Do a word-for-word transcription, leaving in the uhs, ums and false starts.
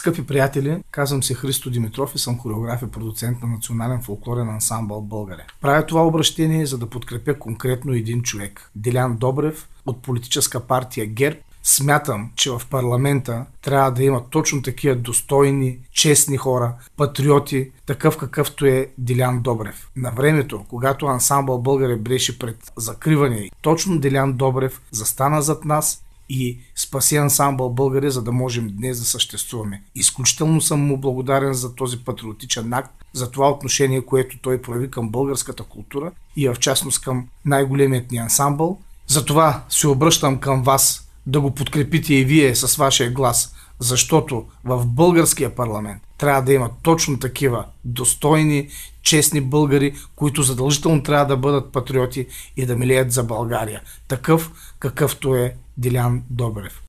Скъпи приятели, казвам се Христо Димитров и съм хореограф и продуцент на Национален фолклорен ансамбъл България. Правя това обращение, за да подкрепя конкретно един човек – Делян Добрев от политическа партия ГЕРБ. Смятам, че в парламента трябва да има точно такива достойни, честни хора, патриоти, такъв какъвто е Делян Добрев. На времето, когато ансамбъл България беше пред закриване, точно Делян Добрев застана зад нас и спаси ансамбъл България, за да можем днес да съществуваме. Изключително съм му благодарен за този патриотичен акт, за това отношение, което той прояви към българската култура и в частност към най-големият ни ансамбъл. Затова се обръщам към вас да го подкрепите и вие с вашия глас, защото в българския парламент трябва да има точно такива достойни, честни българи, които задължително трябва да бъдат патриоти и да милеят за България. Такъв, какъвто е Делян Добрев.